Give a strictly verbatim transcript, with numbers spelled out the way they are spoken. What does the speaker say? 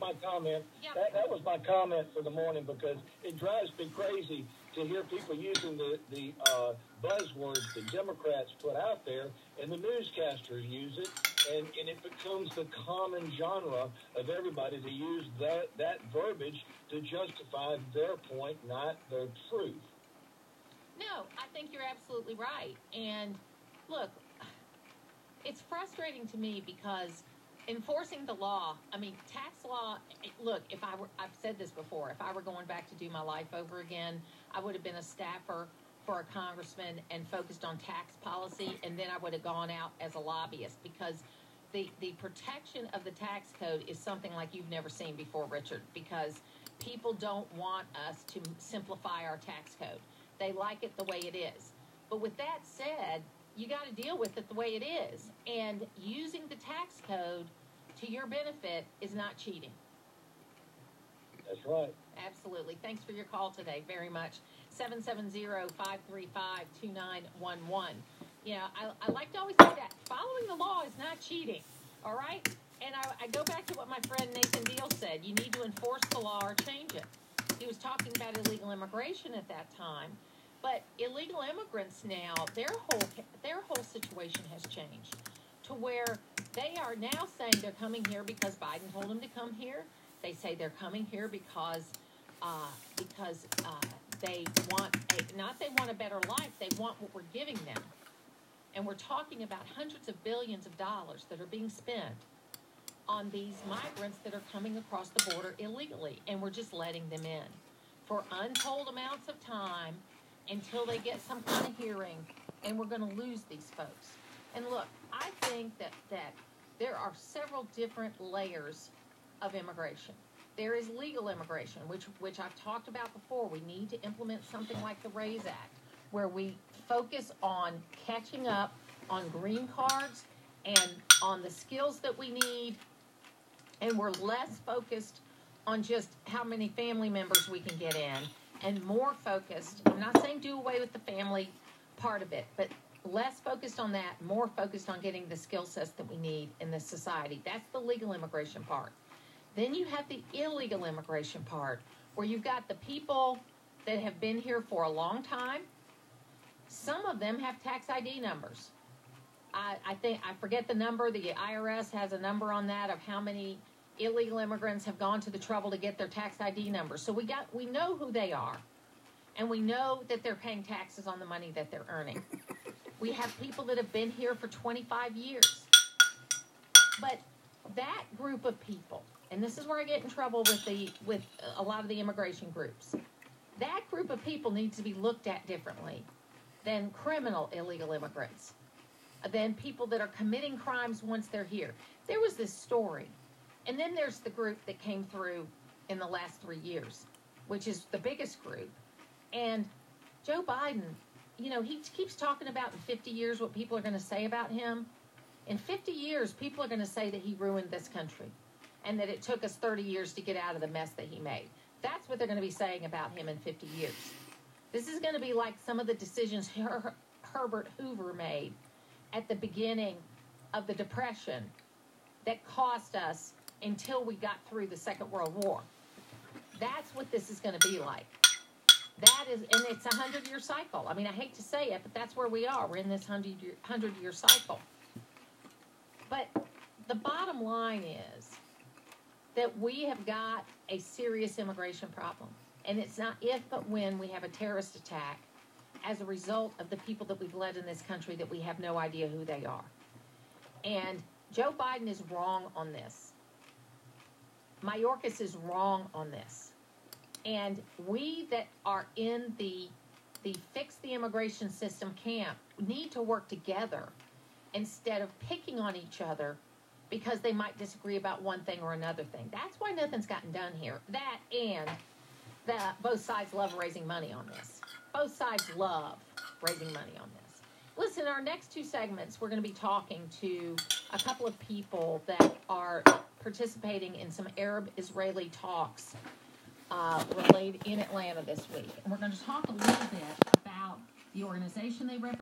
my comment. Yep. That, that was my comment for the morning, because it drives me crazy to hear people using the, the uh, buzzwords that Democrats put out there, and the newscasters use it, and, and it becomes the common genre of everybody to use that, that verbiage to justify their point, not their truth. No, I think you're absolutely right. And look, it's frustrating to me because enforcing the law, I mean, tax law, look, if I were, I've said this before, if I were going back to do my life over again, I would have been a staffer for a congressman and focused on tax policy, and then I would have gone out as a lobbyist, because the, the protection of the tax code is something like you've never seen before, Richard, because people don't want us to simplify our tax code. They like it the way it is. But with that said, you got to deal with it the way it is. And using the tax code to your benefit is not cheating. That's right. Absolutely. Thanks for your call today very much. seven seven zero, five three five, two nine one one. You know, I, I like to always say that following the law is not cheating. All right? And I, I go back to what my friend Nathan Deal said. You need to enforce the law or change it. He was talking about illegal immigration at that time. But illegal immigrants now, their whole their whole situation has changed to where they are now saying they're coming here because Biden told them to come here. They say they're coming here because uh, because uh, they want a, not they want a better life. They want what we're giving them. And we're talking about hundreds of billions of dollars that are being spent on these migrants that are coming across the border illegally, and we're just letting them in for untold amounts of time until they get some kind of hearing, and we're going to lose these folks. And look, I think that, that there are several different layers of immigration. There is legal immigration, which which I've talked about before. We need to implement something like the RAISE Act, where we focus on catching up on green cards and on the skills that we need, and we're less focused on just how many family members we can get in, and more focused, I'm not saying do away with the family part of it, but less focused on that, more focused on getting the skill sets that we need in this society. That's the legal immigration part. Then you have the illegal immigration part, where you've got the people that have been here for a long time. Some of them have tax I D numbers. I, I think, I forget the number, the I R S has a number on that of how many illegal immigrants have gone to the trouble to get their tax I D numbers. So we got, we know who they are, and we know that they're paying taxes on the money that they're earning. We have people that have been here for twenty-five years. But that group of people, and this is where I get in trouble with the with a lot of the immigration groups, that group of people needs to be looked at differently than criminal illegal immigrants, than people that are committing crimes once they're here. There was this story. And then there's the group that came through in the last three years, which is the biggest group. And Joe Biden, you know, he keeps talking about in fifty years what people are going to say about him. In fifty years, people are going to say that he ruined this country and that it took us thirty years to get out of the mess that he made. That's what they're going to be saying about him in fifty years. This is going to be like some of the decisions Her- Herbert Hoover made at the beginning of the Depression that cost us until we got through the Second World War. That's what this is going to be like. That is, and it's a hundred-year cycle. I mean, I hate to say it, but that's where we are. We're in this hundred-year hundred-year cycle. But the bottom line is that we have got a serious immigration problem. And it's not if, but when we have a terrorist attack as a result of the people that we've led in this country that we have no idea who they are. And Joe Biden is wrong on this. Mayorkas is wrong on this. And we that are in the the fix the immigration system camp need to work together instead of picking on each other because they might disagree about one thing or another thing. That's why nothing's gotten done here. That and that both sides love raising money on this. Both sides love raising money on this. Listen, our next two segments, we're going to be talking to a couple of people that are participating in some Arab-Israeli talks uh, related in Atlanta this week. And we're going to talk a little bit about the organization they represent.